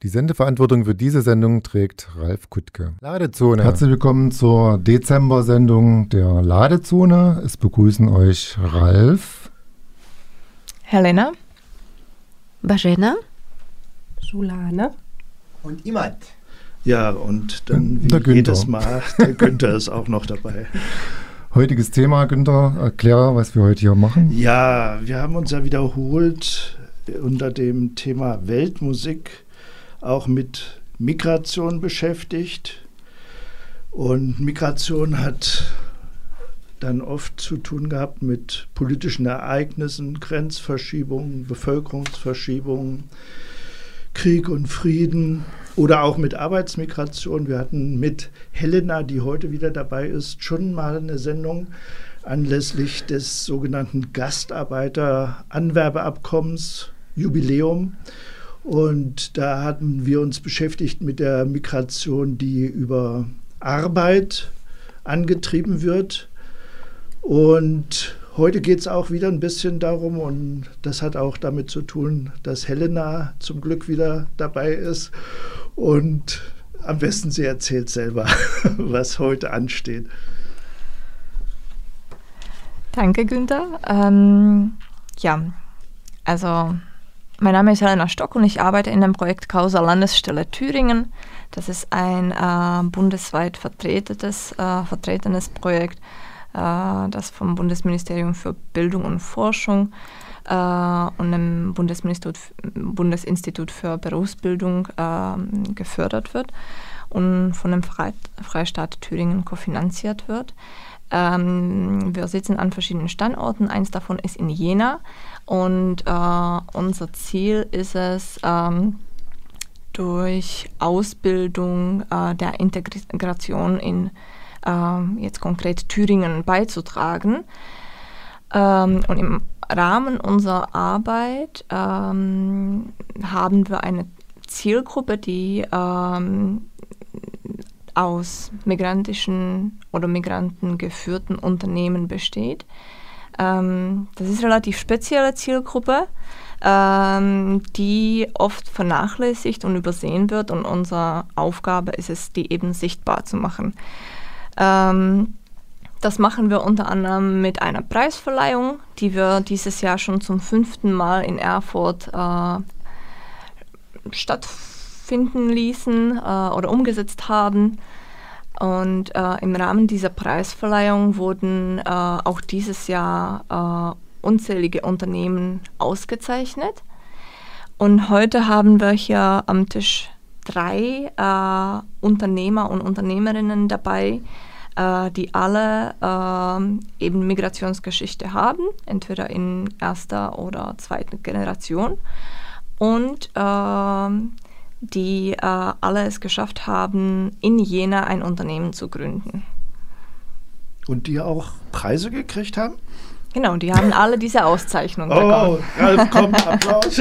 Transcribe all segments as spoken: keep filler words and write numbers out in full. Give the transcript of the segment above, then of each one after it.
Die Sendeverantwortung für diese Sendung trägt Ralf Kuttke. Ladezone. Herzlich willkommen zur Dezember-Sendung der Ladezone. Es begrüßen euch Ralf, Helena, Bažena, Julane und Imad. Ja, und dann wie der jedes Mal, der Günther ist auch noch dabei. Heutiges Thema, Günther, erklär, was wir heute hier machen. Ja, wir haben uns ja wiederholt unter dem Thema Weltmusik auch mit Migration beschäftigt. Und Migration hat dann oft zu tun gehabt mit politischen Ereignissen, Grenzverschiebungen, Bevölkerungsverschiebungen, Krieg und Frieden oder auch mit Arbeitsmigration. Wir hatten mit Helena, die heute wieder dabei ist, schon mal eine Sendung anlässlich des sogenannten Gastarbeiter-Anwerbeabkommens Jubiläum. Und da hatten wir uns beschäftigt mit der Migration, die über Arbeit angetrieben wird. Und heute geht es auch wieder ein bisschen darum, und das hat auch damit zu tun, dass Helena zum Glück wieder dabei ist. Und am besten sie erzählt selber, was heute ansteht. Danke, Günther. Ähm, ja, also mein Name ist Helena Stock und ich arbeite in dem Projekt Causa Landesstelle Thüringen. Das ist ein äh, bundesweit vertretenes, äh, vertretenes Projekt, äh, das vom Bundesministerium für Bildung und Forschung äh, und dem Bundesministerium, Bundesinstitut für Berufsbildung äh, gefördert wird und von dem Fre- Freistaat Thüringen kofinanziert wird. Ähm, wir sitzen an verschiedenen Standorten. Eins davon ist in Jena. Und äh, unser Ziel ist es, ähm, durch Ausbildung äh, der Integration in äh, jetzt konkret Thüringen beizutragen. Ähm, und im Rahmen unserer Arbeit ähm, haben wir eine Zielgruppe, die ähm, aus migrantischen oder migrantengeführten Unternehmen besteht. Ähm, das ist eine relativ spezielle Zielgruppe, ähm, die oft vernachlässigt und übersehen wird, und unsere Aufgabe ist es, die eben sichtbar zu machen. Ähm, das machen wir unter anderem mit einer Preisverleihung, die wir dieses Jahr schon zum fünften Mal in Erfurt äh, stattfinden ließen äh, oder umgesetzt haben. Und äh, im Rahmen dieser Preisverleihung wurden äh, auch dieses Jahr äh, unzählige Unternehmen ausgezeichnet. Und heute haben wir hier am Tisch drei äh, Unternehmer und Unternehmerinnen dabei, äh, die alle äh, eben Migrationsgeschichte haben, entweder in erster oder zweiter Generation. Und äh, die äh, alle es geschafft haben, in Jena ein Unternehmen zu gründen. Und die auch Preise gekriegt haben? Genau, die haben alle diese Auszeichnung oh, bekommen. Oh, Ralf, komm, Applaus.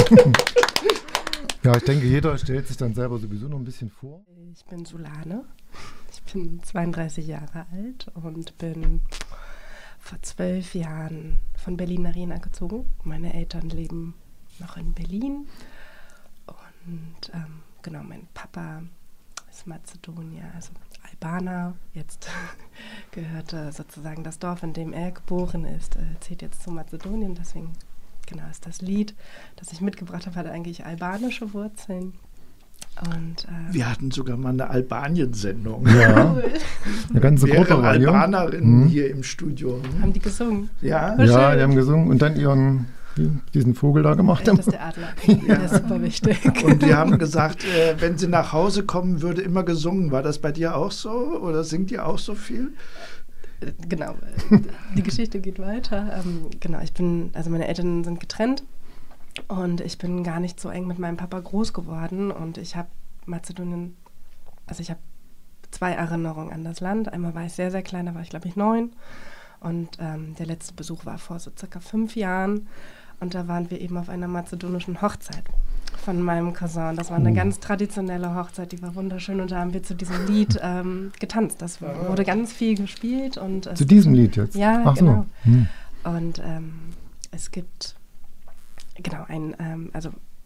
Ja, ich denke, jeder stellt sich dann selber sowieso noch ein bisschen vor. Ich bin Julane, ich bin zweiunddreißig Jahre alt und bin vor zwölf Jahren von Berlin nach Jena gezogen. Meine Eltern leben noch in Berlin. Und ähm, genau, mein Papa ist Mazedonier, also Albaner. Jetzt gehört äh, sozusagen das Dorf, in dem er geboren ist, äh, zählt jetzt zu Mazedonien. Deswegen genau ist das Lied, das ich mitgebracht habe, hat eigentlich albanische Wurzeln. Und, äh, wir hatten sogar mal eine Albanien-Sendung. Ja, cool. eine ganze Gruppe war hier. Albanerinnen mhm. hier im Studio. Haben die gesungen? Ja, ja, die haben gesungen und dann ihren diesen Vogel da gemacht haben. Das ist der Adler. Ja. Der ist super wichtig. Und die haben gesagt, äh, wenn sie nach Hause kommen, würde immer gesungen. War das bei dir auch so? Oder singt ihr auch so viel? Genau, die Geschichte geht weiter. Ähm, genau, ich bin, also meine Eltern sind getrennt und ich bin gar nicht so eng mit meinem Papa groß geworden. Und ich habe Mazedonien, also ich habe zwei Erinnerungen an das Land. Einmal war ich sehr, sehr klein, da war ich glaube ich neun. Und ähm, der letzte Besuch war vor so circa fünf Jahren. Und da waren wir eben auf einer mazedonischen Hochzeit von meinem Cousin. Das war eine ganz traditionelle Hochzeit, die war wunderschön. Und da haben wir zu diesem Lied ähm, getanzt. Das wurde ganz viel gespielt. Und zu diesem Lied jetzt? Ja, Ach genau. So. Hm. Und ähm, es gibt genau ein, ähm, also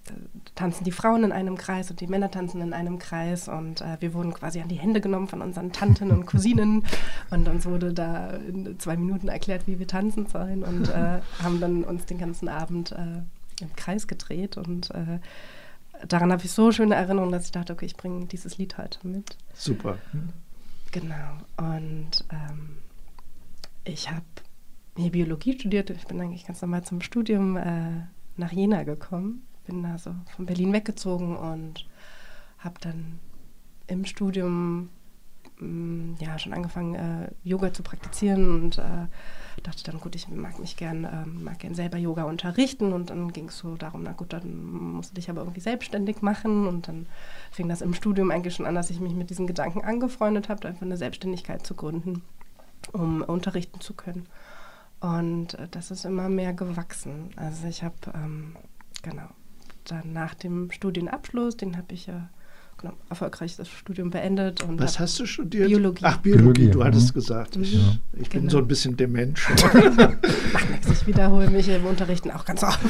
tanzen die Frauen in einem Kreis und die Männer tanzen in einem Kreis und äh, wir wurden quasi an die Hände genommen von unseren Tanten und Cousinen und uns wurde da in zwei Minuten erklärt, wie wir tanzen sollen und äh, haben dann uns den ganzen Abend äh, im Kreis gedreht und äh, daran habe ich so schöne Erinnerungen, dass ich dachte, okay, ich bringe dieses Lied heute mit. Super. Genau. Und ähm, ich habe hier Biologie studiert. Ich bin eigentlich ganz normal zum Studium äh, nach Jena gekommen. Bin also von Berlin weggezogen und habe dann im Studium mh, ja schon angefangen, äh, Yoga zu praktizieren und äh, dachte dann, gut, ich mag mich gern, äh, mag gern selber Yoga unterrichten und dann ging es so darum, na gut, dann musst du dich aber irgendwie selbstständig machen und dann fing das im Studium eigentlich schon an, dass ich mich mit diesen Gedanken angefreundet habe, einfach eine Selbstständigkeit zu gründen, um unterrichten zu können. Und äh, das ist immer mehr gewachsen. Also ich habe, ähm, genau, dann nach dem Studienabschluss, den habe ich ja genau, erfolgreich das Studium beendet. Und was hast du studiert? Biologie. Ach, Biologie, Biologie, du ja. hattest gesagt. Ich, Mhm. ich bin Genau. so ein bisschen dement. Macht nichts, ich wiederhole mich im Unterrichten auch ganz oft.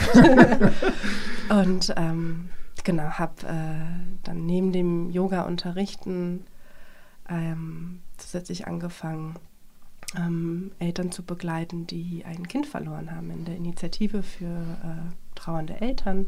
Und ähm, genau, habe äh, dann neben dem Yoga-Unterrichten ähm, zusätzlich angefangen, ähm, Eltern zu begleiten, die ein Kind verloren haben in der Initiative für äh, trauernde Eltern.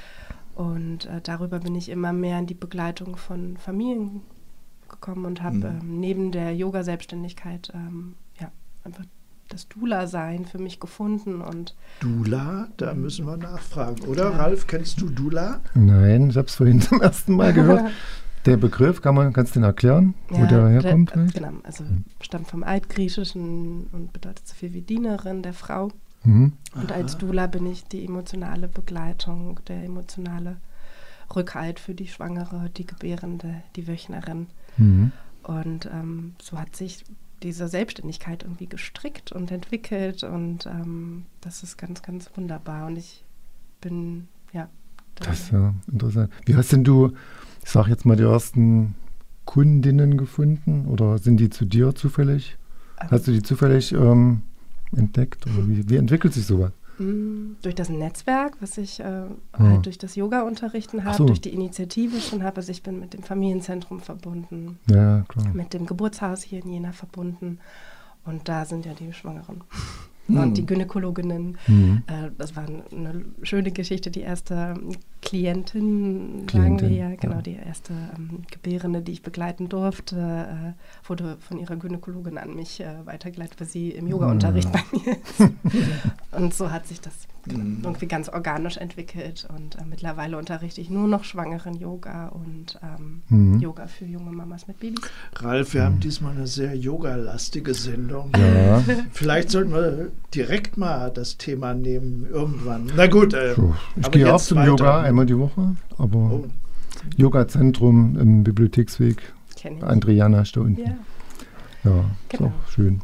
Und äh, darüber bin ich immer mehr in die Begleitung von Familien gekommen und habe Mhm. ähm, neben der Yoga-Selbstständigkeit ähm, ja, einfach das Doula-Sein für mich gefunden. Und Dula, da müssen wir nachfragen, oder? Ja. Ralf, kennst du Dula? Nein, ich habe es vorhin zum ersten Mal gehört. Der Begriff, kann man, kannst du den erklären, wo ja, der herkommt? Der, vielleicht? genau, also stammt vom Altgriechischen und bedeutet so viel wie Dienerin der Frau. Mhm. Und Aha. als Doula bin ich die emotionale Begleitung, der emotionale Rückhalt für die Schwangere, die Gebärende, die Wöchnerin. Mhm. Und ähm, so hat sich diese Selbstständigkeit irgendwie gestrickt und entwickelt und ähm, das ist ganz, ganz wunderbar. Und ich bin, ja. Das ist ja interessant. Wie hast denn du, ich sag jetzt mal, die ersten Kundinnen gefunden oder sind die zu dir zufällig? ähm, Hast du die zufällig ähm, entdeckt? Oder wie, wie entwickelt sich sowas? mh, durch das Netzwerk, was ich äh, Ah. halt durch das Yoga-Unterrichten Ach habe, so. durch die Initiative schon habe. Also ich bin mit dem Familienzentrum verbunden, Ja, klar. mit dem Geburtshaus hier in Jena verbunden. Und da sind ja die Schwangeren Mhm. und die Gynäkologinnen. Mhm. Äh, das war eine schöne Geschichte. Die erste Klientin, sagen Klientin, wir ja, genau, ja. die erste ähm, Gebärende, die ich begleiten durfte, äh, wurde von ihrer Gynäkologin an mich äh, weitergeleitet, weil sie im Yoga-Unterricht bei mir ist. Und so hat sich das Mhm. irgendwie ganz organisch entwickelt. Und äh, mittlerweile unterrichte ich nur noch Schwangeren-Yoga und ähm, Mhm. Yoga für junge Mamas mit Babys. Ralf, wir haben diesmal eine sehr yogalastige Sendung. Ja. Vielleicht sollten wir direkt mal das Thema nehmen, irgendwann. Na gut, äh, So, ich aber gehe auch jetzt zum weiter. Yoga einmal die Woche, aber Oh. Yoga-Zentrum im Bibliotheksweg, Kenn ich. Adriana ist da unten. Ja, Ja, ist Genau. auch schön.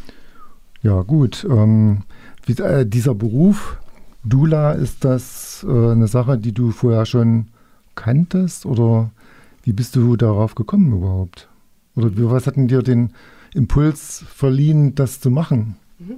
Ja, gut. Ähm, wie, äh, dieser Beruf, Doula, ist das äh, eine Sache, die du vorher schon kanntest? Oder wie bist du darauf gekommen überhaupt? Oder wie, was hat denn dir den Impuls verliehen, das zu machen? Mhm.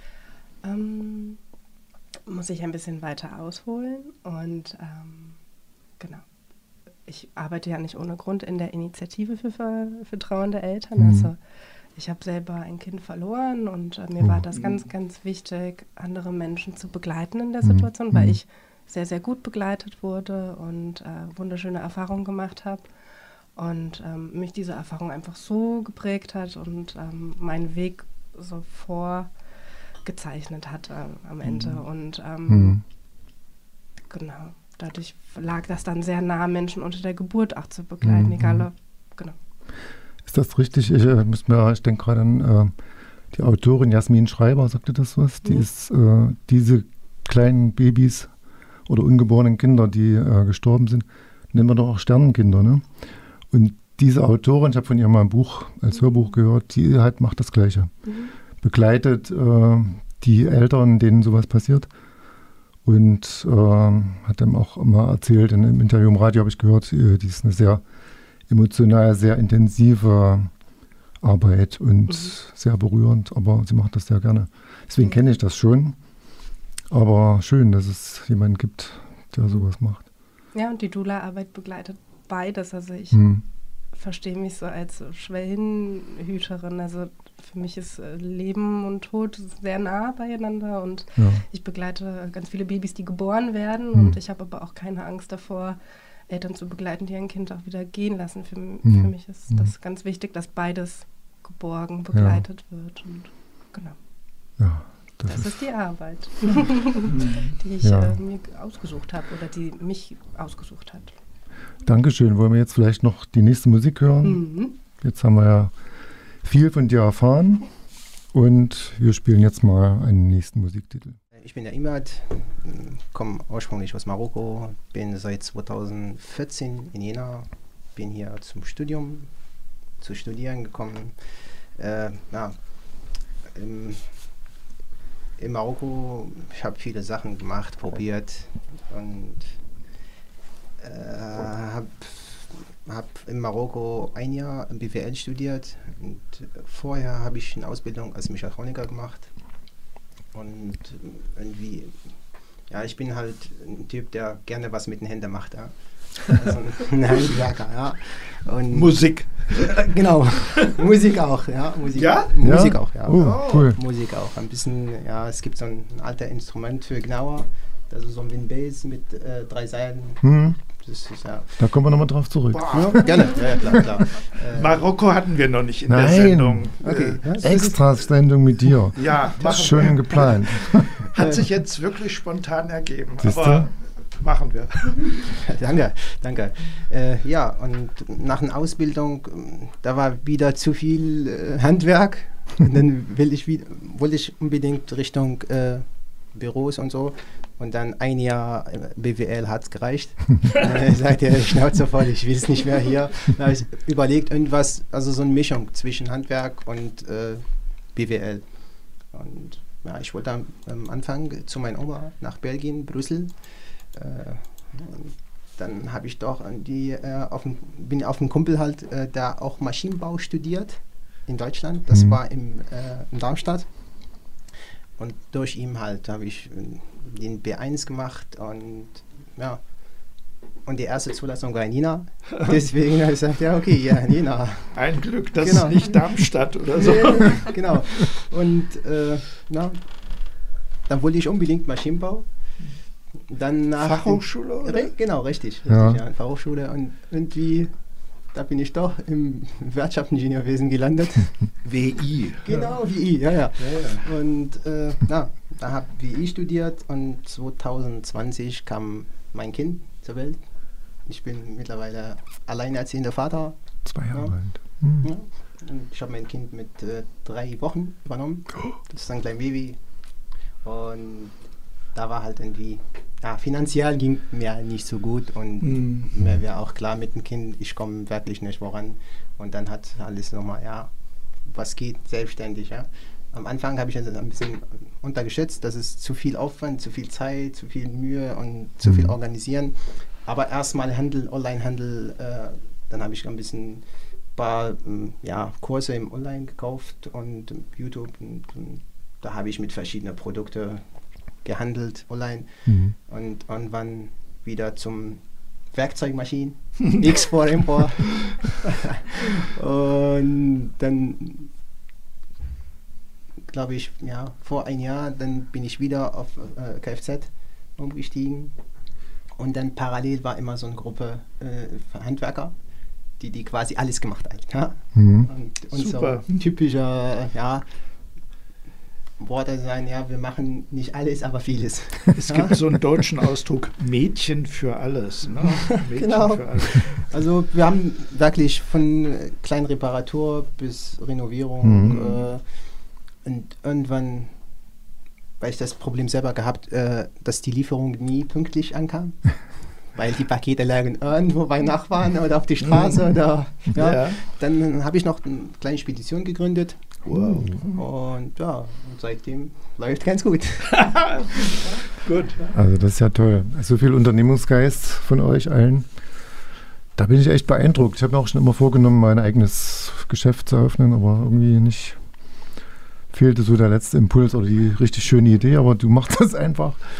Ähm, muss ich ein bisschen weiter ausholen und ähm, genau. Ich arbeite ja nicht ohne Grund in der Initiative für, für, für trauernde Eltern. Mhm. Also ich habe selber ein Kind verloren und äh, mir Oh. war das ganz, ganz wichtig, andere Menschen zu begleiten in der Mhm. Situation, weil Mhm. ich sehr, sehr gut begleitet wurde und äh, wunderschöne Erfahrungen gemacht habe. Und ähm, mich diese Erfahrung einfach so geprägt hat und ähm, meinen Weg so vorgezeichnet hat äh, am Ende. Mhm. Und ähm, Mhm. genau, dadurch lag das dann sehr nah, Menschen unter der Geburt auch zu begleiten, Mhm. egal ob, genau. Ist das richtig? Ich, äh, muss mir, ich denke gerade an äh, die Autorin Jasmin Schreiber, sagte das was? Die Mhm. ist äh, diese kleinen Babys oder ungeborenen Kinder, die äh, gestorben sind, nennen wir doch auch Sternenkinder, ne? Und diese Autorin, ich habe von ihr mal ein Buch als Hörbuch gehört, die halt macht das Gleiche. Mhm. Begleitet äh, die Eltern, denen sowas passiert. Und äh, hat dann auch immer erzählt, in einem Interview im Radio habe ich gehört, äh, die ist eine sehr emotional, sehr intensive Arbeit und Mhm. sehr berührend, aber sie macht das sehr gerne. Deswegen kenne ich das schon. Aber schön, dass es jemanden gibt, der sowas macht. Ja, und die Doula-Arbeit begleitet beides. Also ich Hm. verstehe mich so als Schwellenhüterin. Also für mich ist äh, Leben und Tod sehr nah beieinander und Ja. ich begleite ganz viele Babys, die geboren werden Hm. und ich habe aber auch keine Angst davor, Eltern zu begleiten, die ein Kind auch wieder gehen lassen. Für, Hm. für mich ist Hm. das ganz wichtig, dass beides geborgen, begleitet wird. Und genau, Ja, das, das ist, ist die Arbeit, Mhm. die ich Ja. äh, mir ausgesucht habe oder die mich ausgesucht hat. Dankeschön. Wollen wir jetzt vielleicht noch die nächste Musik hören? Mhm. Jetzt haben wir ja viel von dir erfahren und wir spielen jetzt mal einen nächsten Musiktitel. Ich bin der Imad, komme ursprünglich aus Marokko, bin seit zweitausendvierzehn in Jena, bin hier zum Studium, zu studieren gekommen. Äh, ja, im, in Marokko, ich habe viele Sachen gemacht, probiert und äh, habe hab in Marokko ein Jahr B W L studiert und vorher habe ich eine Ausbildung als Mechatroniker gemacht. Und irgendwie, ja, ich bin halt ein Typ, der gerne was mit den Händen macht. Ja. Also ein Handwerker, ja. Und Musik. Äh, genau, Musik auch, ja. Musik, Ja? Musik Ja? auch, ja. Oh, cool. Musik auch. Ein bisschen, ja, es gibt so ein alter Instrument für Gnauer, das ist so ein Windbass mit äh, drei Seilen. Hm, Das ist, ja. da kommen wir nochmal drauf zurück. Ja, gerne, ja, ja, klar, klar. Äh, Marokko hatten wir noch nicht in Nein. der Sendung. okay. Äh, Ja, Extra-Sendung mit dir. Ja, Das machen ist schön geplant. Hat sich jetzt wirklich spontan ergeben. Siehste? Aber machen wir. Danke, danke. Äh, ja, und nach einer Ausbildung, ähm, da war wieder zu viel äh, Handwerk. Und dann will ich wieder, wollte ich unbedingt Richtung äh, Büros und so. Und dann ein Jahr äh, B W L hat es gereicht. äh, sagt er, Schnauze voll, ich will es nicht mehr hier. Da habe ich überlegt, irgendwas, also so eine Mischung zwischen Handwerk und äh, B W L. Und ja, ich wollte am, am Anfang zu meiner Oma nach Belgien, Brüssel. Äh, und dann habe ich doch an die, äh, auf den, bin auf einen Kumpel halt, äh, der auch Maschinenbau studiert in Deutschland. Das Mhm. war im, äh, in Darmstadt. Und durch ihn halt habe ich äh, den B eins gemacht und ja. Und die erste Zulassung war in Jena. Deswegen habe ich gesagt, ja okay, ja, in Jena. Ein Glück, dass Genau. nicht Darmstadt oder so. Nee, genau. Und äh, na, dann wollte ich unbedingt Maschinenbau. Dann nach Fachhochschule, oder? Re genau, richtig. richtig Ja. ja. Fachhochschule. Und irgendwie, da bin ich doch im Wirtschaftsingenieurwesen gelandet. W I. Genau, wie I, ja, ja. Ja, ja. Und äh, na, da habe ich W I studiert und zwanzig zwanzig kam mein Kind zur Welt. Ich bin mittlerweile alleinerziehender Vater. Zwei Jahre Ja. alt. Hm. Ja. Und ich habe mein Kind mit äh, drei Wochen übernommen. Das ist ein kleines Baby. Und da war halt irgendwie, ja, finanziell ging mir nicht so gut und Mhm. mir war auch klar mit dem Kind, ich komme wirklich nicht voran. Und dann hat alles nochmal, ja, was geht, selbstständig, ja. Am Anfang habe ich das ein bisschen untergeschätzt, das ist zu viel Aufwand, zu viel Zeit, zu viel Mühe und zu viel Mhm. organisieren. Aber erstmal Handel, Onlinehandel, äh, dann habe ich ein bisschen paar ähm, ja, Kurse im Online gekauft und ähm, YouTube und, und da habe ich mit verschiedenen Produkten gehandelt online Mhm. und irgendwann wieder zum Werkzeugmaschinen, Export, Import und dann glaube ich, ja, vor ein Jahr, dann bin ich wieder auf äh, Kfz umgestiegen und dann parallel war immer so eine Gruppe äh, Handwerker, die, die quasi alles gemacht hat. Ja? Mhm. Und, und Super. so typischer, ja, Worte sein, ja, wir machen nicht alles, aber vieles. Es gibt so einen deutschen Ausdruck, Mädchen für alles. Ne? Mädchen Genau. für alles. Also wir haben wirklich von äh, kleinen Reparatur bis Renovierung Mhm. äh, und irgendwann, weil ich das Problem selber gehabt, äh, dass die Lieferung nie pünktlich ankam, weil die Pakete lagen irgendwo bei Nachbarn oder auf die Straße oder ja. Ja. Dann habe ich noch eine kleine Spedition gegründet. Wow. Und ja, und seitdem läuft ganz gut. Gut. Also das ist ja toll. So viel Unternehmungsgeist von euch allen. Da bin ich echt beeindruckt. Ich habe mir auch schon immer vorgenommen, mein eigenes Geschäft zu eröffnen, aber irgendwie nicht. Fehlte so der letzte Impuls oder die richtig schöne Idee, aber du machst das einfach.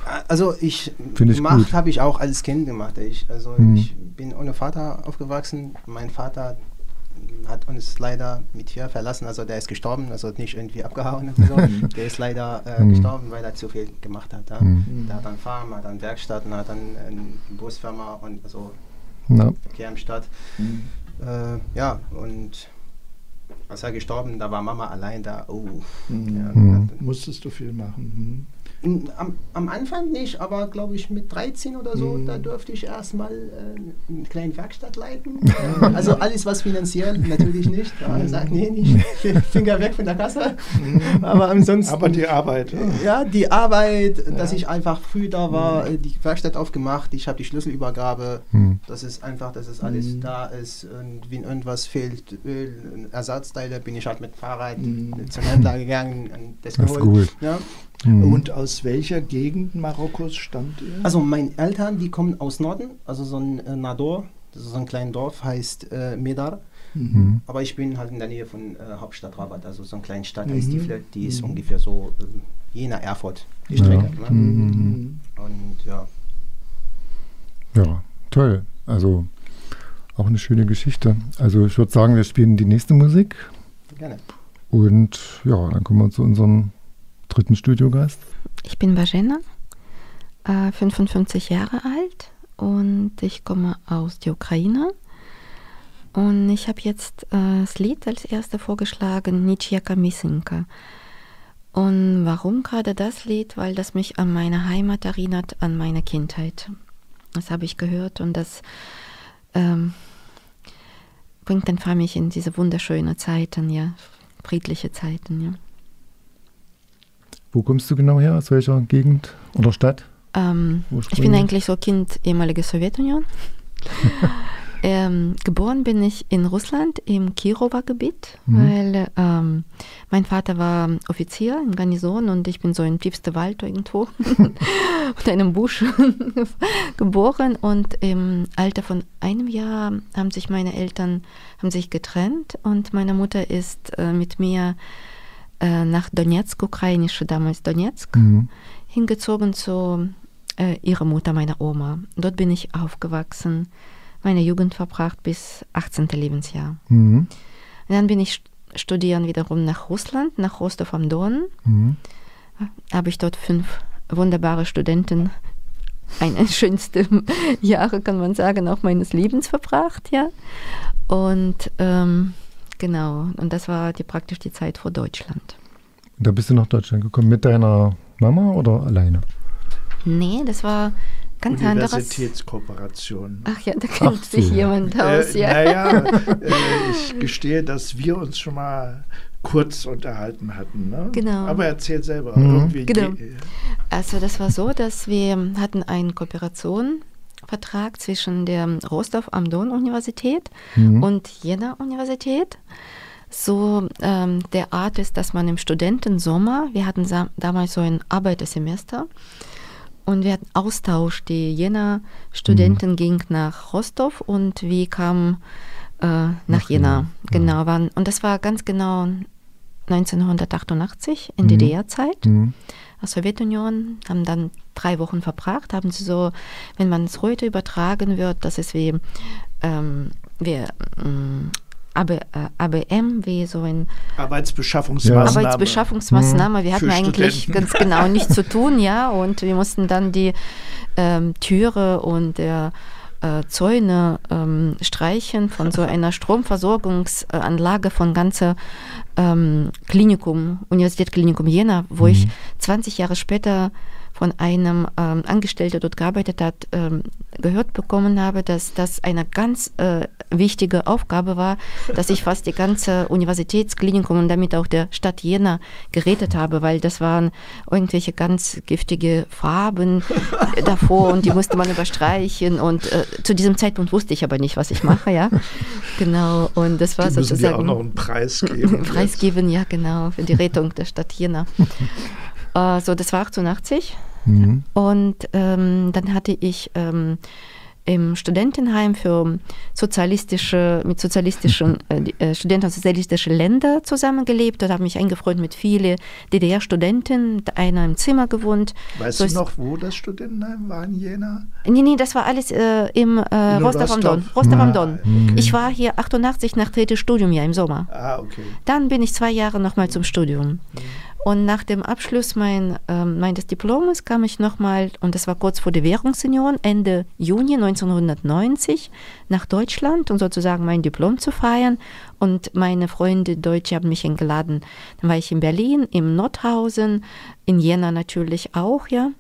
Also ich, Find ich gemacht gut. habe ich auch als Kind gemacht. Ich, also Mhm. ich bin ohne Vater aufgewachsen. Mein Vater hat uns leider mit vier verlassen. Also der ist gestorben, also nicht irgendwie abgehauen. Oder so. Der ist leider äh, Mhm. gestorben, weil er zu viel gemacht hat. Ja. Mhm. Der hat dann Farm, hat dann Werkstätten, hat dann eine Busfirma und also Na, Verkehr im Stadt. Mhm. Äh, ja, und als er gestorben, da war Mama allein da. Oh, Mhm. ja, Mhm. Musstest du viel machen. In, am, am Anfang nicht, aber glaube ich mit dreizehn oder so, Mhm. da durfte ich erstmal äh, eine kleine Werkstatt leiten. Also alles was finanziell, natürlich nicht. Da Mhm. sagt, nee, nicht, Finger weg von der Kasse. Aber ansonsten... Aber die Arbeit. Ja. Ja, die Arbeit, dass Ja. ich einfach früh da war, äh, die Werkstatt aufgemacht, ich habe die Schlüsselübergabe, hm. das ist einfach, dass es alles Mhm. da ist und wenn irgendwas fehlt, Öl, Ersatzteile, bin ich halt mit Fahrrad Mhm. zum Händler gegangen und das Das ist geholt. gut. Ja. Hm. Und aus welcher Gegend Marokkos stammt ihr? Also meine Eltern, die kommen aus Norden, also so ein äh, Nador, das ist so ein kleines Dorf, heißt äh, Medar. Mhm. Aber ich bin halt in der Nähe von äh, Hauptstadt Rabat, also so eine kleine Stadt Mhm. heißt die Flat, die ist Mhm. ungefähr so äh, Jena, Erfurt, die Ja. Strecke. Ne? Mhm. Und ja, Ja, toll. Also auch eine schöne Geschichte. Also ich würde sagen, wir spielen die nächste Musik gerne. und ja, dann kommen wir zu unserem dritten Studiogast. Ich bin Bajena, äh, fünfundfünfzig Jahre alt und ich komme aus der Ukraine. Und ich habe jetzt äh, das Lied als erste vorgeschlagen, Nichjaka Misinka. Und warum gerade das Lied? Weil das mich an meine Heimat erinnert, an meine Kindheit. Das habe ich gehört und das ähm, bringt einfach mich in diese wunderschönen Zeiten, ja, friedliche Zeiten, ja. Wo kommst du genau her? Aus welcher Gegend oder Stadt? Ähm, ich bin Ursprünglich? eigentlich so Kind ehemaliger Sowjetunion. ähm, geboren bin ich in Russland im Kirower Gebiet, Mhm. weil ähm, mein Vater war Offizier in Garnison und ich bin so im tiefsten Wald irgendwo in einem Busch geboren und im Alter von einem Jahr haben sich meine Eltern haben sich getrennt und meine Mutter ist äh, mit mir äh, nach Donetsk, ukrainische damals Donetsk, Mhm. hingezogen zu äh, ihrer Mutter, meiner Oma. Dort bin ich aufgewachsen, meine Jugend verbracht bis achtzehnten Lebensjahr. Mhm. Und dann bin ich st- studieren wiederum nach Russland, nach Rostov am Don. Mhm. Habe ich dort fünf wunderbare Studenten, eine schönste Jahre, kann man sagen, auch meines Lebens verbracht, ja. Und ähm, genau, und das war die, praktisch die Zeit vor Deutschland. Da bist du nach Deutschland gekommen mit deiner Mama oder alleine? Nee, das war ganz anderes. Universitätskooperation. Ach ja, da kennt Ach sich so. jemand aus, Äh, ja. Naja, äh, ich gestehe, dass wir uns schon mal kurz unterhalten hatten. Ne? Genau. Aber erzähl selber. Mhm. Irgendwie Genau. ge- Also das war so, dass wir hatten einen Kooperationvertrag zwischen der Rostov am Don Universität Mhm. und Jena Universität. So ähm, der Art ist, dass man im Studentensommer, wir hatten sa- damals so ein Arbeitersemester und wir hatten Austausch. Die Jena Studenten ging nach Rostov und wir kamen äh, nach, Nach Jena. Jena, Genau, waren, und das war ganz genau neunzehnhundertachtundachtzig in Mhm. D D R-Zeit. Mhm. Aus der Sowjetunion, haben dann drei Wochen verbracht, haben sie so, wenn man es heute übertragen wird, das ist wie, ähm, wie ähm, A B, äh, A B M, wie so ein Arbeitsbeschaffungsmaßnahme. Arbeitsbeschaffungsmaßnahme. Wir hatten Für eigentlich Studenten. ganz genau nichts zu tun, ja, und wir mussten dann die ähm, Türe und der äh, Zäune ähm, streichen von so einer Stromversorgungsanlage von ganzer ähm, Klinikum, Universitätsklinikum Jena, wo Mhm. ich zwanzig Jahre später von einem ähm, Angestellten, der dort gearbeitet hat, ähm, gehört bekommen habe, dass das eine ganz äh, wichtige Aufgabe war, dass ich fast die ganze Universitätsklinikum und damit auch der Stadt Jena gerettet habe, weil das waren irgendwelche ganz giftige Farben davor und die musste man überstreichen und äh, zu diesem Zeitpunkt wusste ich aber nicht, was ich mache, ja. Genau, und das war Die müssen dir auch sozusagen noch einen Preis geben. preisgeben, ja genau, für die Rettung der Stadt Jena. äh, so, das war achtundachtzig. Mhm. Und ähm, dann hatte ich ähm, im Studentenheim für sozialistische, mit sozialistischen äh, Studenten aus sozialistischen Ländern zusammengelebt und habe mich eingefreundet mit vielen D D R-Studenten, einer im Zimmer gewohnt. Weißt so du noch, wo das Studentenheim war in Jena? Nee, nee, das war alles äh, im äh, Rostov am Don. Rostov am Don. Ich war hier achtundachtzig nach drittes Studiumjahr im Sommer. Ah, okay. Dann bin ich zwei Jahre nochmal zum Studium. Mhm. Und nach dem Abschluss mein, ähm, meines Diploms kam ich nochmal, und das war kurz vor der Währungsunion, Ende Juni neunzehnhundertneunzig, nach Deutschland, um sozusagen mein Diplom zu feiern. Und meine Freunde Deutsche haben mich eingeladen. Dann war ich in Berlin, im Nordhausen, in Jena natürlich auch, ja.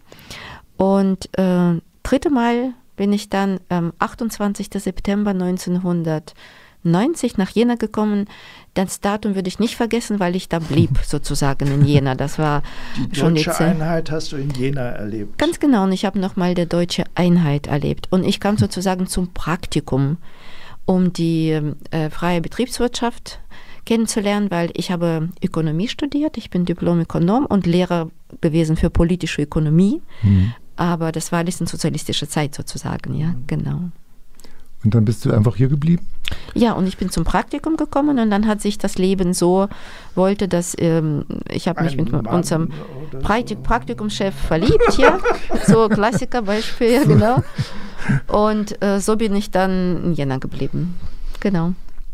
Und äh, dritte Mal bin ich dann am achtundzwanzigsten September neunzehnhundertneunzig nach Jena gekommen. Das Datum würde ich nicht vergessen, weil ich da blieb, sozusagen in Jena. Das war die schon deutsche jetzt, Einheit hast du in Jena erlebt. Ganz genau, und ich habe nochmal die deutsche Einheit erlebt. Und ich kam sozusagen zum Praktikum, um die äh, freie Betriebswirtschaft kennenzulernen, weil ich habe Ökonomie studiert. Ich bin Diplom-Ökonom und Lehrer gewesen für politische Ökonomie. Mhm. Aber das war alles in sozialistischer Zeit sozusagen, ja, genau. Und dann bist du einfach hier geblieben? Ja, und ich bin zum Praktikum gekommen und dann hat sich das Leben so, wollte, dass ähm, ich habe mich mit Mann unserem Praktik- so. Praktikumschef verliebt, ja, so Klassikerbeispiel, ja, genau. Und äh, so bin ich dann in Jena geblieben, genau.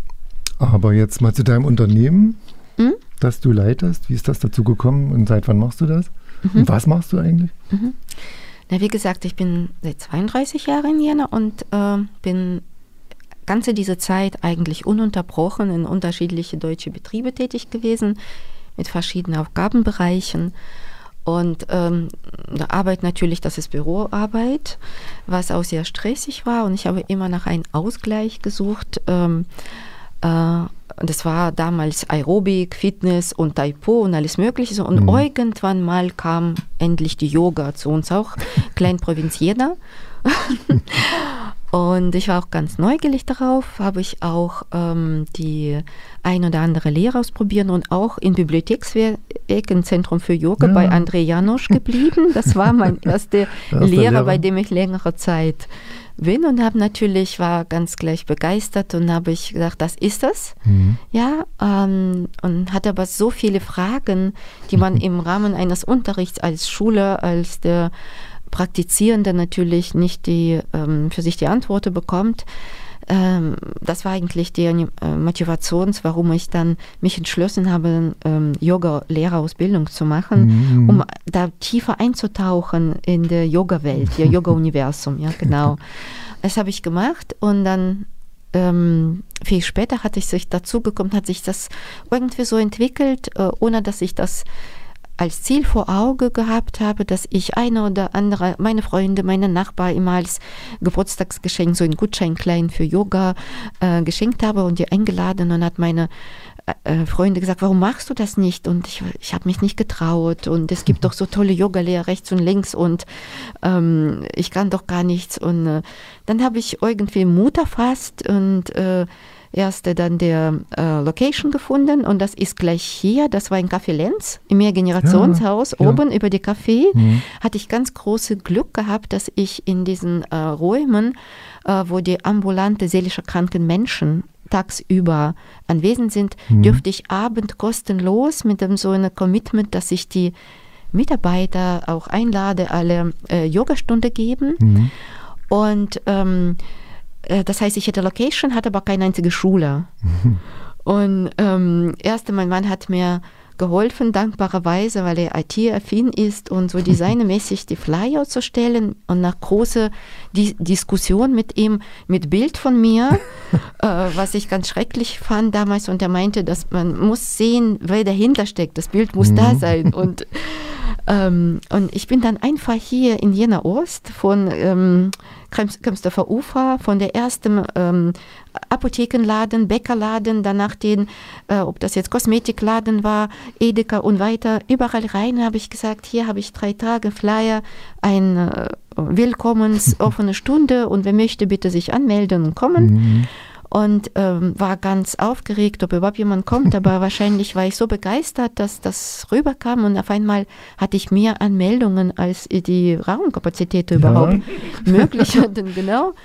Aber jetzt mal zu deinem Unternehmen, hm? das du leitest. Wie ist das dazu gekommen und seit wann machst du das? Mhm. Und was machst du eigentlich? Mhm. Na, wie gesagt, ich bin seit zweiunddreißig Jahren in Jena und äh, bin ganze diese Zeit eigentlich ununterbrochen in unterschiedliche deutsche Betriebe tätig gewesen, mit verschiedenen Aufgabenbereichen. Und ähm, die Arbeit natürlich, das ist Büroarbeit, was auch sehr stressig war. Und ich habe immer nach einem Ausgleich gesucht. Ähm, äh, das war damals Aerobik, Fitness und Taipo und alles Mögliche. Und mhm. irgendwann mal kam endlich die Yoga zu uns auch, Kleinprovinz Jena. Und ich war auch ganz neugierig darauf, habe ich auch ähm, die ein oder andere Lehre ausprobieren und auch im Bibliothekswerkenzentrum für Yoga ja. bei Andrei Janosch geblieben. Das war mein erster Lehrer, Lehrer, bei dem ich längere Zeit bin und habe natürlich, war ganz gleich begeistert und habe ich gedacht, das ist es. Mhm. Ja, ähm, und hatte aber so viele Fragen, die man im Rahmen eines Unterrichts als Schüler, als der Praktizierende natürlich nicht die, ähm, für sich die Antworten bekommt. Ähm, das war eigentlich die äh, Motivation, warum ich dann mich entschlossen habe, ähm, Yoga-Lehrerausbildung zu machen, mhm. um da tiefer einzutauchen in der Yoga-Welt, ihr Yoga-Universum, ja genau. Das habe ich gemacht und dann ähm, viel später hat es sich dazu gekommen, hat sich das irgendwie so entwickelt, äh, ohne dass ich das als Ziel vor Auge gehabt habe, dass ich eine oder andere, meine Freunde, meine Nachbarn immer als Geburtstagsgeschenk so einen Gutschein klein für Yoga äh, geschenkt habe und die eingeladen und hat meine äh, Freunde gesagt, warum machst du das nicht? Und ich, ich habe mich nicht getraut und es gibt doch so tolle Yoga-Lehrer rechts und links und ähm, ich kann doch gar nichts. Und äh, dann habe ich irgendwie Mut erfasst und äh, erst dann der äh, Location gefunden und das ist gleich hier, das war ein Café Lenz im Mehrgenerationshaus, ja, oben ja. über die Café, mhm. hatte ich ganz große Glück gehabt, dass ich in diesen äh, Räumen, äh, wo die ambulante seelisch kranken Menschen tagsüber anwesend sind, mhm. dürfte ich abend kostenlos mit dem so einem Commitment, dass ich die Mitarbeiter auch einlade, alle äh, Yogastunde geben mhm. und ähm, das heißt, ich hätte Location, hatte aber keine einzige Schule. Mhm. Und ähm, erst mein Mann hat mir geholfen, dankbarerweise, weil er I T-affin ist und so designmäßig die Flyer zu stellen und nach großer Di- Diskussion mit ihm, mit Bild von mir, äh, was ich ganz schrecklich fand damals und er meinte, dass man muss sehen, wer dahinter steckt, das Bild muss mhm. da sein und ähm, und ich bin dann einfach hier in Jena Ost von ähm, Kremsdorfer Ufer, von der ersten ähm, Apothekenladen, Bäckerladen, danach den, äh, ob das jetzt Kosmetikladen war, Edeka und weiter, überall rein habe ich gesagt, hier habe ich drei Tage Flyer, ein äh, willkommens offene Stunde und wer möchte, bitte sich anmelden und kommen. Mhm. Und ähm, war ganz aufgeregt, ob überhaupt jemand kommt, aber wahrscheinlich war ich so begeistert, dass das rüberkam und auf einmal hatte ich mehr Anmeldungen, als die Raumkapazität überhaupt ja. möglich hatten, genau.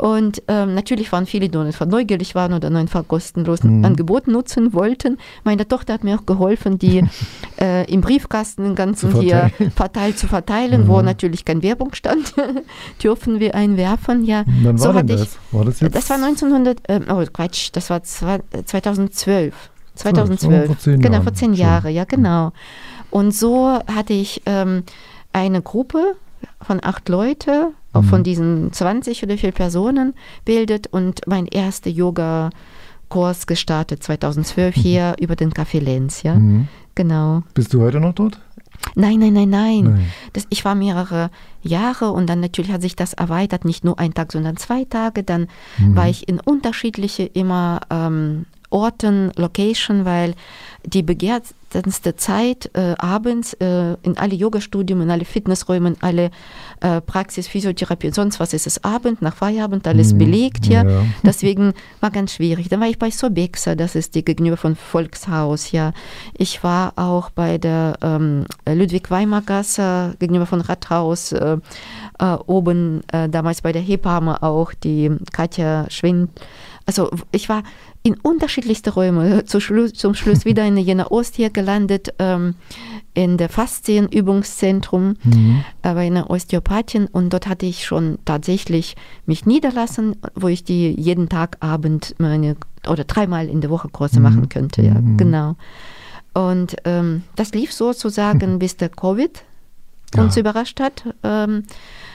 Und ähm, natürlich waren viele, die einfach neugierig waren oder einfach kostenlos Mhm. Angebot nutzen wollten. Meine Tochter hat mir auch geholfen, die äh, im Briefkasten den ganzen Zu hier verteilen. verteilt zu verteilen, wo Mhm. natürlich keine Werbung stand. Dürfen wir einwerfen, ja. Wann so war denn hatte das? War das ich, jetzt? das war neunzehnhundert, ähm, oh Quatsch, das war zwei, zweitausendzwölf. Zwölf, zweitausendzwölf. vor zehn Genau, Jahren vor zehn schon. Jahre, ja genau. Und so hatte ich ähm, eine Gruppe von acht Leute, auch Mhm. von diesen zwanzig oder viel Personen bildet und mein erster Yoga-Kurs gestartet zweitausendzwölf hier über den Café Lenz, ja, Mhm. genau. Bist du heute noch dort? Nein, nein, nein, nein. Nein. Das, ich war mehrere Jahre und dann natürlich hat sich das erweitert, nicht nur ein Tag, sondern zwei Tage. Dann Mhm. war ich in unterschiedliche immer ähm, Orten, Location, weil die begehrteste Zeit äh, abends äh, in alle Yoga-Studien, in alle Fitnessräume, in alle äh, Praxis, Physiotherapie und sonst was ist es Abend, nach Feierabend, alles Mhm. belegt hier. Ja. Deswegen war ganz schwierig. Dann war ich bei Sobexa, das ist die gegenüber von Volkshaus, ja. Ich war auch bei der ähm, Ludwig-Weimar-Gasse gegenüber von Rathaus, äh, äh, oben äh, damals bei der Hebamme auch, die Katja Schwind. Also ich war in unterschiedlichste Räume, zu Schluss, zum Schluss wieder in Jena Ost hier gelandet, ähm, in der Faszienübungszentrum, Mhm. äh, bei einer Osteopathin und dort hatte ich schon tatsächlich mich niederlassen, wo ich die jeden Tag Abend meine, oder dreimal in der Woche Kurse Mhm. machen könnte, ja, Mhm. genau. Und ähm, das lief sozusagen, bis der Covid Ja. uns überrascht hat. Ähm,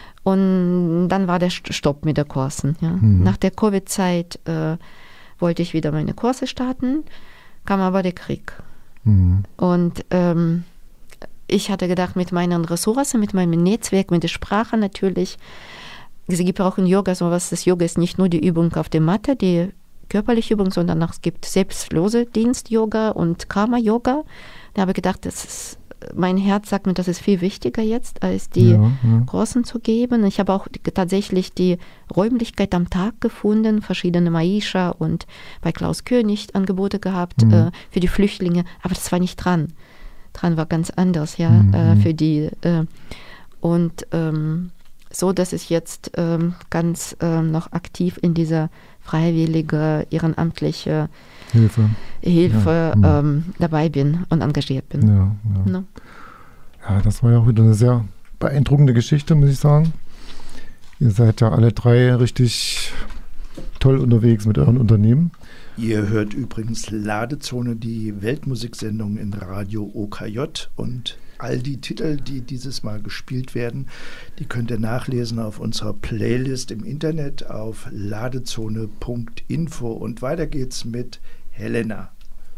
und dann war der St- Stopp mit den Kursen. Ja. Mhm. Nach der Covid-Zeit äh, wollte ich wieder meine Kurse starten, kam aber der Krieg. Mhm. Und ähm, ich hatte gedacht, mit meinen Ressourcen, mit meinem Netzwerk, mit der Sprache natürlich, sie gibt auch in Yoga sowas, das Yoga ist nicht nur die Übung auf der Matte, die körperliche Übung, sondern auch, es gibt selbstlose Dienst-Yoga und Karma-Yoga. Da habe ich gedacht, das ist, mein Herz sagt mir, das ist viel wichtiger jetzt, als die Ja, ja. Kursen zu geben. Ich habe auch die, tatsächlich die Räumlichkeit am Tag gefunden, verschiedene Maisha und bei Klaus König Angebote gehabt Mhm. äh, für die Flüchtlinge, aber das war nicht dran. Dran war ganz anders, ja, Mhm. äh, für die. Äh, und ähm, so, dass ich jetzt ähm, ganz ähm, noch aktiv in dieser freiwillige, ehrenamtliche Hilfe. Hilfe Ja. Mhm. ähm, dabei bin und engagiert bin. Ja, ja. Ne? Ja, das war ja auch wieder eine sehr beeindruckende Geschichte, muss ich sagen. Ihr seid ja alle drei richtig toll unterwegs mit euren Unternehmen. Ihr hört übrigens Ladezone, die Weltmusiksendung in Radio O K J, und all die Titel, die dieses Mal gespielt werden, die könnt ihr nachlesen auf unserer Playlist im Internet auf ladezone punkt info. Und weiter geht's mit Helena.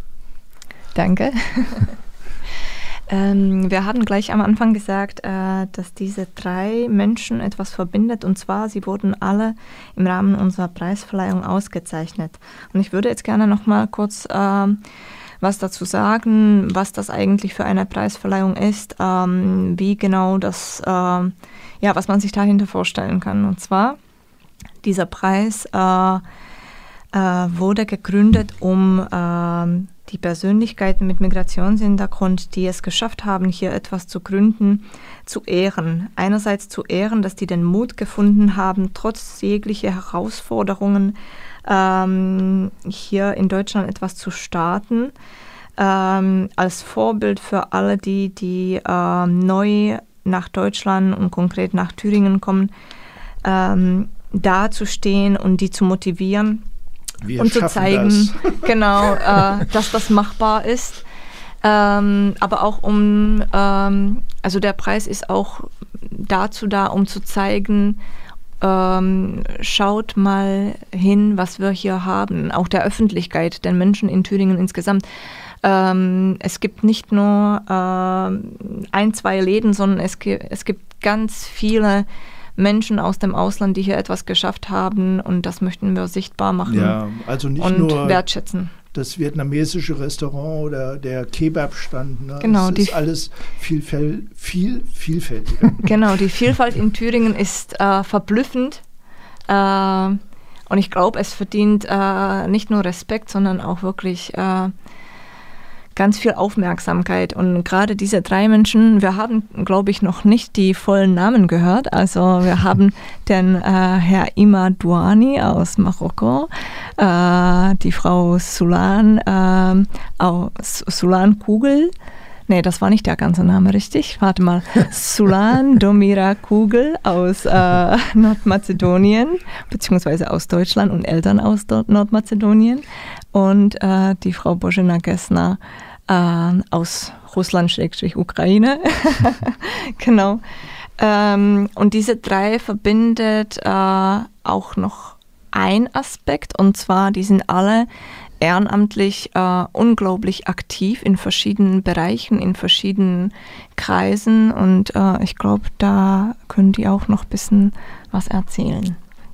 Danke. ähm, wir haben gleich am Anfang gesagt, äh, dass diese drei Menschen etwas verbindet, und zwar, sie wurden alle im Rahmen unserer Preisverleihung ausgezeichnet. Und ich würde jetzt gerne noch mal kurz ähm, was dazu sagen, was das eigentlich für eine Preisverleihung ist, ähm, wie genau das, ähm, ja, was man sich dahinter vorstellen kann. Und zwar, dieser Preis äh, äh, wurde gegründet, um äh, die Persönlichkeiten mit Migrationshintergrund, die es geschafft haben, hier etwas zu gründen, zu ehren. Einerseits zu ehren, dass die den Mut gefunden haben, trotz jeglicher Herausforderungen ähm, hier in Deutschland etwas zu starten, ähm, als Vorbild für alle die, die ähm, neu nach Deutschland und konkret nach Thüringen kommen, ähm, dazustehen und die zu motivieren. Wir und zu schaffen zeigen, das. genau, äh, dass das machbar ist. Ähm, aber auch um, ähm, also der Preis ist auch dazu da, um zu zeigen, ähm, schaut mal hin, was wir hier haben, auch der Öffentlichkeit, den Menschen in Thüringen insgesamt. Ähm, es gibt nicht nur äh, ein, zwei Läden, sondern es, gi- es gibt ganz viele Menschen aus dem Ausland, die hier etwas geschafft haben, und das möchten wir sichtbar machen Ja, also nicht und nur wertschätzen. das vietnamesische Restaurant oder der Kebabstand. Ne? Genau, es die ist alles vielfäl viel vielfältiger. Genau, die Vielfalt in Thüringen ist äh, verblüffend, äh, und ich glaube, es verdient äh, nicht nur Respekt, sondern auch wirklich äh, ganz viel Aufmerksamkeit. Und gerade diese drei Menschen, wir haben, glaube ich, noch nicht die vollen Namen gehört. Also wir haben den äh, Herr Ima Douani aus Marokko, äh, die Frau Sulan, äh, aus Sulan Kugel. Nee, das war nicht der ganze Name, richtig? Warte mal. Sulan Domira Kugel aus äh, Nordmazedonien, beziehungsweise aus Deutschland und Eltern aus dort Nordmazedonien. Und äh, die Frau Božena Gessner äh, aus Russland-Ukraine. Genau. Ähm, und diese drei verbindet äh, auch noch ein Aspekt, und zwar, die sind alle ehrenamtlich äh, unglaublich aktiv in verschiedenen Bereichen, in verschiedenen Kreisen, und äh, ich glaube, da können die auch noch ein bisschen was erzählen.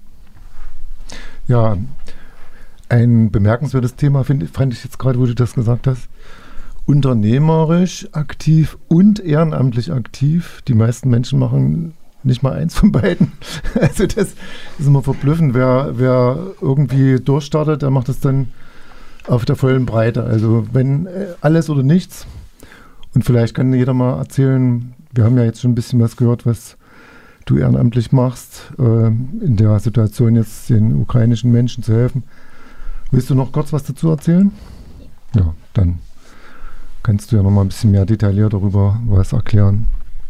Ja, ein bemerkenswertes Thema find, fand ich jetzt gerade, wo du das gesagt hast. Unternehmerisch aktiv und ehrenamtlich aktiv. Die meisten Menschen machen nicht mal eins von beiden. Also das ist immer verblüffend. Wer, wer irgendwie durchstartet, der macht das dann auf der vollen Breite. Also wenn alles oder nichts. Und vielleicht kann jeder mal erzählen, wir haben ja jetzt schon ein bisschen was gehört, was du ehrenamtlich machst, äh, in der Situation jetzt den ukrainischen Menschen zu helfen. Willst du noch kurz was dazu erzählen? Ja, dann kannst du ja noch mal ein bisschen mehr detailliert darüber was erklären.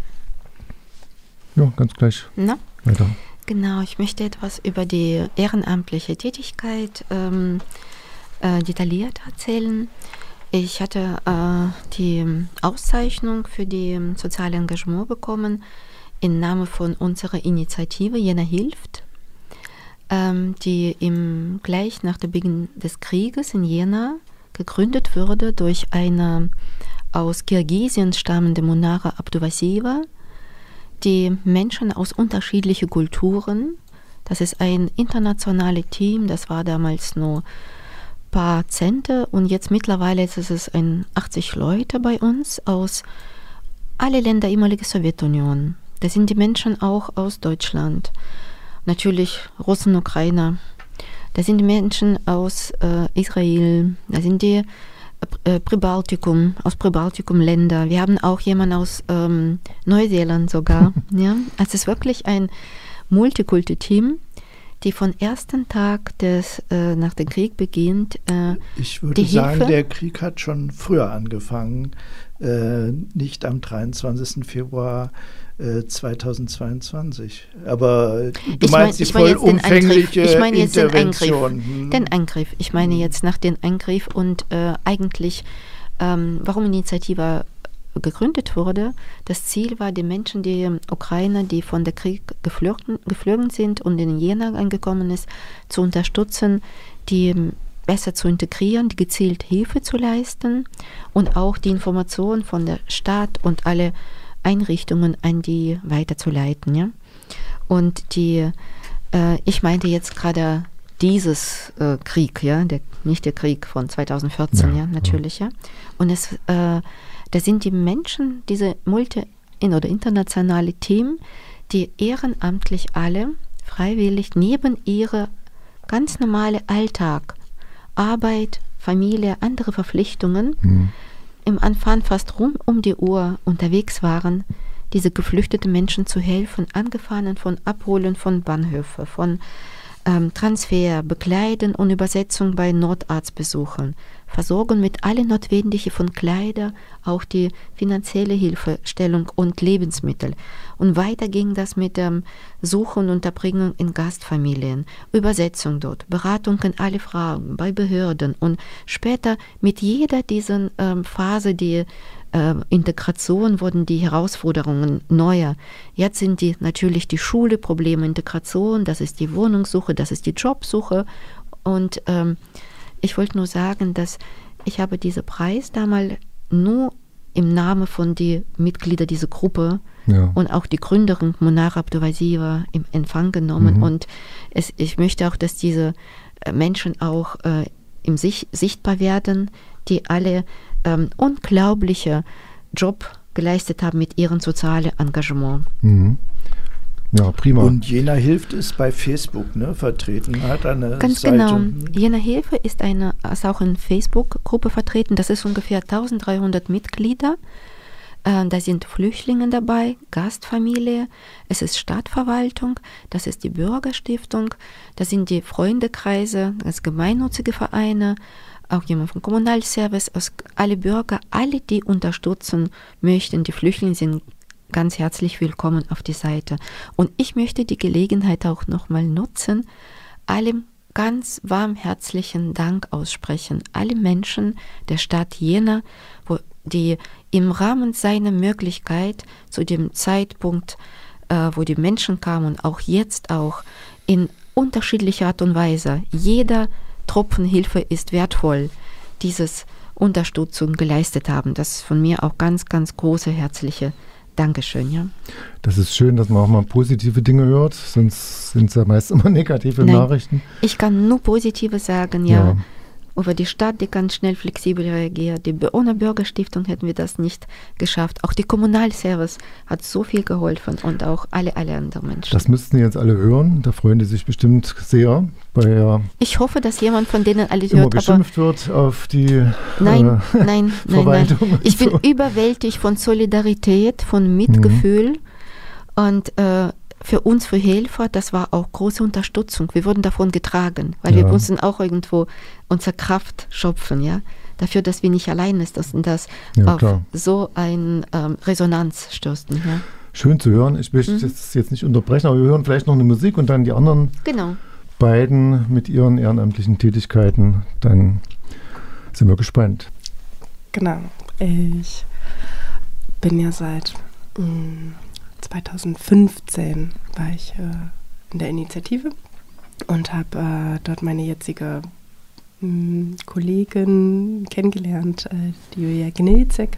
Ja, ganz gleich Na? weiter. Genau, ich möchte etwas über die ehrenamtliche Tätigkeit ähm, äh, detailliert erzählen. Ich hatte äh, die Auszeichnung für die soziale Engagement bekommen im Namen von unserer Initiative Jena hilft, ähm, die im, gleich nach dem Beginn des Krieges in Jena gegründet wurde durch eine aus Kirgisien stammende Munara Abduvasieva, die Menschen aus unterschiedlichen Kulturen, das ist ein internationales Team, das war damals nur ein paar Zehnte und jetzt mittlerweile ist es ein achtzig Leute bei uns aus alle Länder ehemaligen Sowjetunion. Das sind die Menschen auch aus Deutschland, natürlich Russen, Ukrainer. Das sind die Menschen aus äh, Israel, das sind die äh, Pribaltikum, aus Pribaltikum-Länder. Wir haben auch jemanden aus ähm, Neuseeland sogar. Ja? Also es ist wirklich ein Multikulti-Team, die von ersten Tag des äh, nach dem Krieg beginnt. Äh, ich würde sagen, Hilfe. Der Krieg hat schon früher angefangen, äh, nicht am dreiundzwanzigsten Februar zweitausendzweiundzwanzig. Aber du ich meinst mein, die vollumfängliche ich meine jetzt Intervention. Den Eingriff. Hm. den Eingriff. Ich meine jetzt nach dem Eingriff und äh, eigentlich, ähm, warum Initiative gegründet wurde. Das Ziel war, die Menschen, die Ukrainer, die von der Krieg geflogen, geflogen sind und in Jena angekommen ist, zu unterstützen, die besser zu integrieren, die gezielt Hilfe zu leisten und auch die Informationen von der Stadt und alle Einrichtungen an die weiterzuleiten. Ja? Und die, äh, ich meinte jetzt gerade dieses äh, Krieg, ja, der, nicht der Krieg von zweitausendvierzehn, ja, ja natürlich, ja. Und es, äh, da sind die Menschen, diese multi- oder internationale Team, die ehrenamtlich alle freiwillig neben ihrem ganz normalen Alltag, Arbeit, Familie, andere Verpflichtungen, mhm. im Anfang fast rund um die Uhr unterwegs waren, diese geflüchteten Menschen zu helfen, angefangen von Abholen von Bahnhöfen, von ähm, Transfer, Bekleiden und Übersetzung bei Notarztbesuchen, Versorgung mit allen Notwendigen von Kleider, auch die finanzielle Hilfestellung und Lebensmittel. Und weiter ging das mit dem Suchen und Unterbringung in Gastfamilien, Übersetzung dort, Beratung in alle Fragen bei Behörden und später mit jeder dieser ähm, Phase, die äh, Integration, wurden die Herausforderungen neuer. Jetzt sind die natürlich die Schule, Probleme, Integration, das ist die Wohnungssuche, das ist die Jobsuche und ähm, ich wollte nur sagen, dass ich habe diesen Preis damals nur im Namen von den Mitgliedern dieser Gruppe ja. und auch die Gründerin Munara Abduvasieva im Empfang genommen. Mhm. Und es, ich möchte auch, dass diese Menschen auch äh, im Sich, sichtbar werden, die alle ähm, unglaubliche Job geleistet haben mit ihrem sozialen Engagement. Mhm. Ja, prima. Und Jena Hilft ist bei Facebook, ne, vertreten, hat eine Ganz Seite. genau. Jena Hilfe ist, eine, ist auch in Facebook-Gruppe vertreten. Das ist ungefähr dreizehnhundert Mitglieder. Äh, da sind Flüchtlinge dabei, Gastfamilie, es ist Stadtverwaltung, das ist die Bürgerstiftung, das sind die Freundekreise, das gemeinnützige Vereine, auch jemand vom Kommunalservice, aus, alle Bürger, alle, die unterstützen möchten, die Flüchtlinge sind ganz herzlich willkommen auf die Seite. Und ich möchte die Gelegenheit auch nochmal nutzen, allem ganz warmherzlichen Dank aussprechen. Alle Menschen der Stadt Jena, wo die im Rahmen seiner Möglichkeit zu dem Zeitpunkt, äh, wo die Menschen kamen, auch jetzt auch in unterschiedlicher Art und Weise, jeder Tropfen Hilfe ist wertvoll, dieses Unterstützung geleistet haben. Das ist von mir auch ganz, ganz große herzliche Dankeschön, ja. Das ist schön, dass man auch mal positive Dinge hört, sonst sind es ja meist immer negative Nein, Nachrichten. Ich kann nur positive sagen, ja. Ja. Über die Stadt, die ganz schnell flexibel reagiert. Die, ohne Bürgerstiftung hätten wir das nicht geschafft. Auch die Kommunalservice hat so viel geholfen und auch alle, alle anderen Menschen. Das müssten jetzt alle hören, da freuen die sich bestimmt sehr, weil ja ich hoffe, dass jemand von denen alle immer hört. geschimpft wird auf die Nein, äh, nein, nein, Verwaltung nein. und Ich bin so. überwältigt von Solidarität, von Mitgefühl Mhm. und äh, für uns, für Helfer, das war auch große Unterstützung. Wir wurden davon getragen, weil Ja. wir mussten auch irgendwo unsere Kraft schöpfen, ja, dafür, dass wir nicht allein ist, dass das Ja, auf klar. so eine ähm, Resonanz stößen. Ja. Schön zu hören. Ich möchte Mhm. das jetzt nicht unterbrechen, aber wir hören vielleicht noch eine Musik und dann die anderen Genau. beiden mit ihren ehrenamtlichen Tätigkeiten. Dann sind wir gespannt. Genau. Ich bin ja seit mh, zweitausendfünfzehn war ich äh, in der Initiative und habe äh, dort meine jetzige mh, Kollegin kennengelernt, äh, die Julia Gnilzek.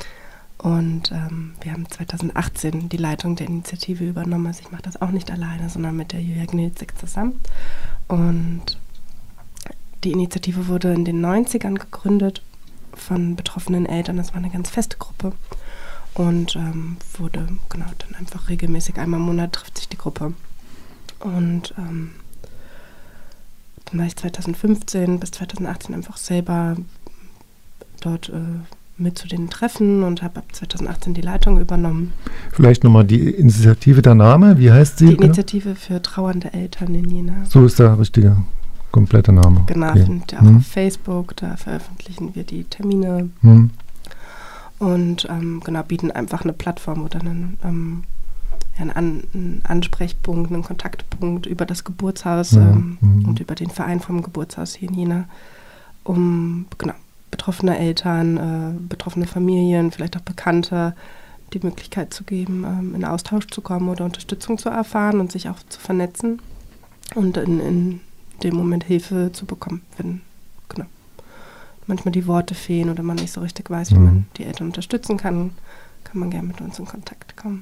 Und ähm, wir haben zweitausendachtzehn die Leitung der Initiative übernommen. Also ich mache das auch nicht alleine, sondern mit der Julia Gnilzek zusammen. Und die Initiative wurde in den neunzigern gegründet von betroffenen Eltern. Das war eine ganz feste Gruppe. Und ähm, wurde, genau, dann einfach regelmäßig einmal im Monat trifft sich die Gruppe. Und ähm, dann war ich zweitausendfünfzehn bis zweitausendachtzehn einfach selber dort äh, mit zu den Treffen und habe ab zweitausendachtzehn die Leitung übernommen. Vielleicht nochmal die Initiative, der Name, wie heißt sie? Die Initiative für trauernde Eltern in Jena. So ist der richtige, komplette Name. Genau, Okay. findet ihr auch Hm. auf Facebook, da veröffentlichen wir die Termine. Hm. Und ähm, genau, bieten einfach eine Plattform oder einen, ähm, ja, einen, An einen Ansprechpunkt, einen Kontaktpunkt über das Geburtshaus Ja, ähm, mhm. und über den Verein vom Geburtshaus hier in Jena, um genau, betroffene Eltern, äh, betroffene Familien, vielleicht auch Bekannte, die Möglichkeit zu geben, ähm, in Austausch zu kommen oder Unterstützung zu erfahren und sich auch zu vernetzen und in, in dem Moment Hilfe zu bekommen, wenn genau. manchmal die Worte fehlen oder man nicht so richtig weiß, wie Mhm. man die Eltern unterstützen kann, kann man gerne mit uns in Kontakt kommen.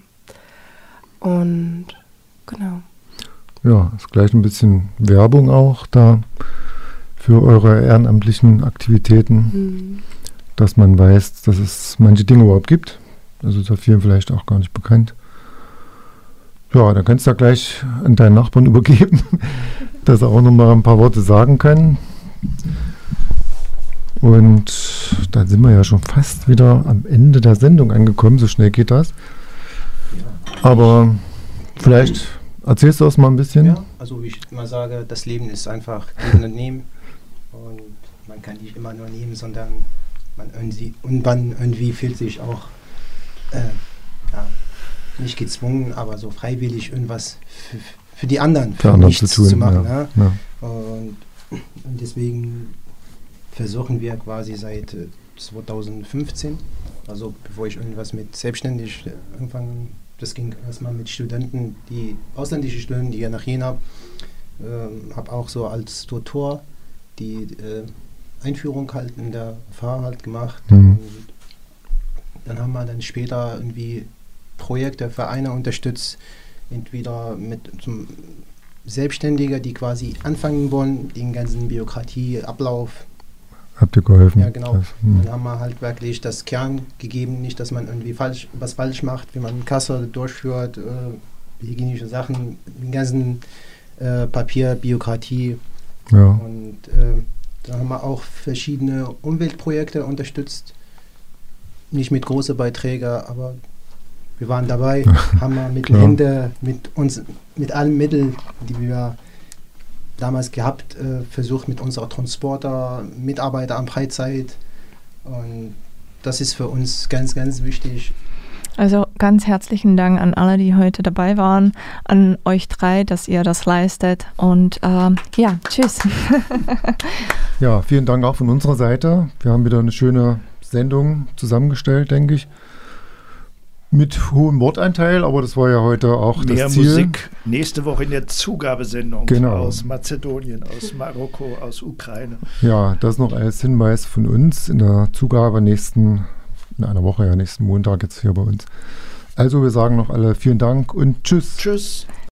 Und genau. Ja, ist gleich ein bisschen Werbung auch da für eure ehrenamtlichen Aktivitäten, Mhm. dass man weiß, dass es manche Dinge überhaupt gibt. Also ist ja vielen vielleicht auch gar nicht bekannt. Ja, dann kannst du ja gleich an deinen Nachbarn übergeben, dass er auch noch mal ein paar Worte sagen kann. Und dann sind wir ja schon fast wieder am Ende der Sendung angekommen, so schnell geht das. Aber vielleicht erzählst du das mal ein bisschen. Ja, also wie ich immer sage, das Leben ist einfach geben und nehmen. Und man kann nicht immer nur nehmen, sondern man irgendwie, und man irgendwie fühlt sich auch äh, ja, nicht gezwungen, aber so freiwillig irgendwas für, für die anderen, Für andere zu nichts tun. zu machen. ja. Ne? Ja. Und, und deswegen versuchen wir quasi seit äh, zweitausendfünfzehn, also bevor ich irgendwas mit selbstständig äh, angefangen, das ging erstmal mit Studenten, die ausländische Studenten, die hier nach Jena, äh, habe auch so als Tutor die äh, Einführung halt in der Fahrer halt gemacht. Mhm. Und dann haben wir dann später irgendwie Projekte, Vereine unterstützt, entweder mit zum Selbstständiger, die quasi anfangen wollen, den ganzen Bürokratieablauf. Habt ihr geholfen? Ja, genau. Das, hm. Dann haben wir halt wirklich das Kern gegeben, nicht, dass man irgendwie falsch, was falsch macht, wie man Kasse durchführt, äh, hygienische Sachen, den ganzen äh, Papier, Bürokratie. Ja. Und äh, da haben wir auch verschiedene Umweltprojekte unterstützt. Nicht mit großen Beiträgen, aber wir waren dabei, haben wir mit Ja. Händen, mit uns, mit allen Mitteln, die wir damals gehabt, äh, versucht mit unserer Transporter, Mitarbeiter am Freizeit. Und das ist für uns ganz, ganz wichtig. Also ganz herzlichen Dank an alle, die heute dabei waren, an euch drei, dass ihr das leistet. Und ähm, ja, tschüss. Ja, vielen Dank auch von unserer Seite. Wir haben wieder eine schöne Sendung zusammengestellt, denke ich. Mit hohem Wortanteil, aber das war ja heute auch Mehr das Ziel. Musik nächste Woche in der Zugabesendung Genau. aus Mazedonien, aus Marokko, aus Ukraine. Ja, das noch als Hinweis von uns in der Zugabe nächsten, in einer Woche, ja, nächsten Montag jetzt hier bei uns. Also wir sagen noch alle vielen Dank und tschüss. Tschüss.